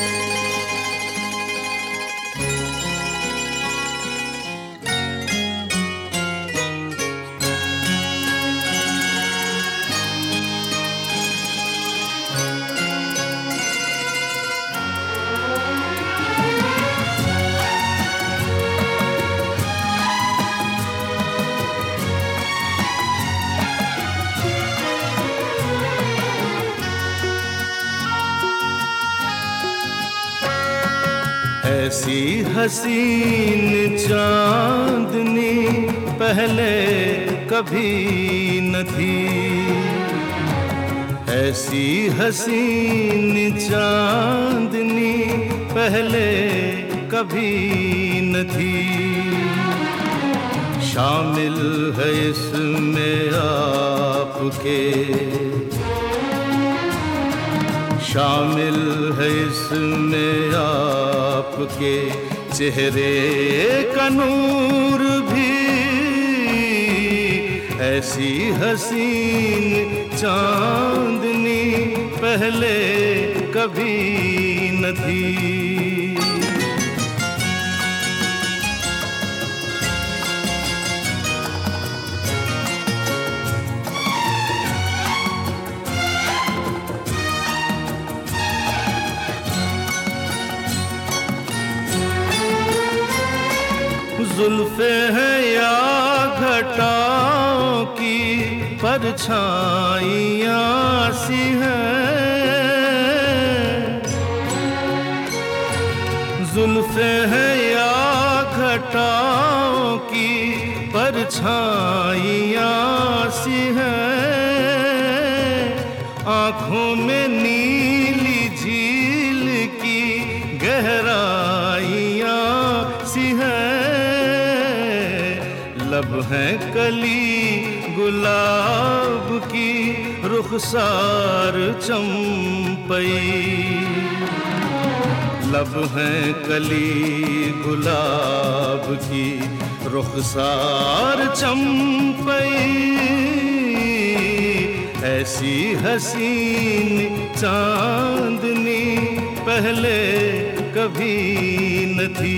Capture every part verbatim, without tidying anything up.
ऐसी हसीन चांदनी पहले कभी न थी, ऐसी हसीन चांदनी पहले कभी न थी। शामिल है इसमें आपके, शामिल है इसमें आपके चेहरे का नूर भी। ऐसी हसीन चांदनी पहले कभी न थी। जुल्फ़े हैं या घटाओं की परछाइयाँ सी हैं, जुल्फ़े हैं या घटाओं की परछाइयाँ सी हैं। आँखों में नीली झील की गहराइयाँ सी हैं। लब हैं कली गुलाब की रुखसार चंपई, लब हैं कली गुलाब की रुखसार चंपई। ऐसी हसीन चांदनी पहले कभी न थी।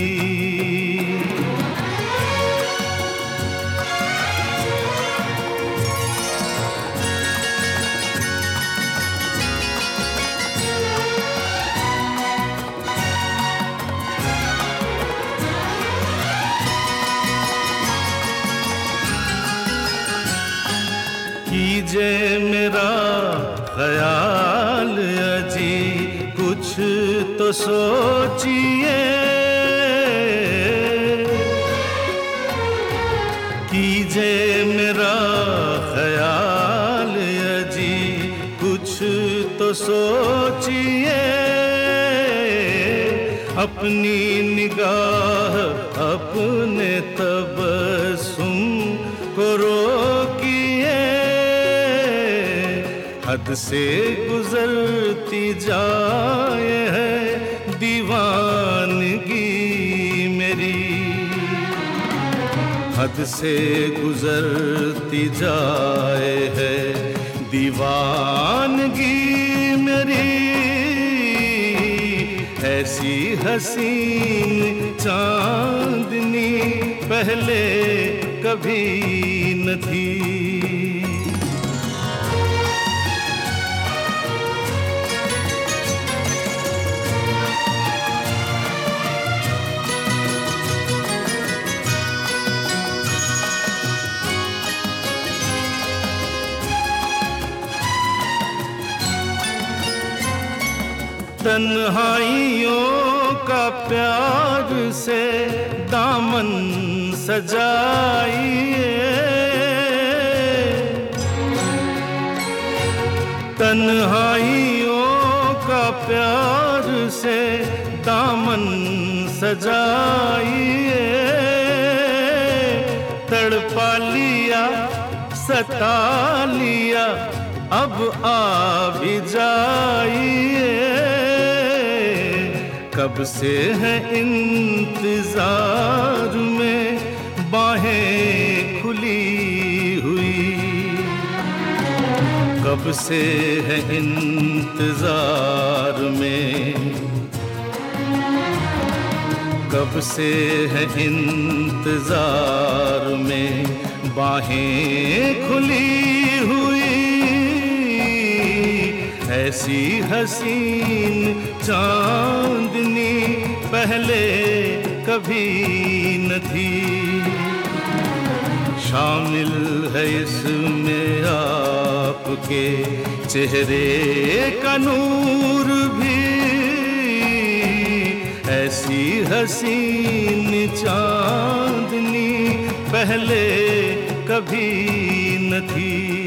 कीजे मेरा ख्याल अजी कुछ तो सोचिए, कीजे मेरा ख्याल अजी कुछ तो सोचिए। अपनी निगाह अपने तबस्सुम को रोकिए। हद से गुजरती जाए है दीवानगी मेरी, हद से गुजरती जाए है दीवानगी मेरी। ऐसी हसीन चांदनी पहले कभी न थी। तन्हाइयों का प्यार से दामन सजाइए, तन्हाइयों का प्यार से दामन सजाइए। तड़पा लिया सता लिया अब आ भी जाइए। कब से है इंतजार में बाहें खुली हुई, कब से है इंतजार में कब से है इंतजार में बाहें खुली हुई, ऐसी हसीन चांदनी पहले कभी न थी। शामिल है इसमें आपके चेहरे का नूर भी, ऐसी हसीन चांदनी पहले कभी न थी।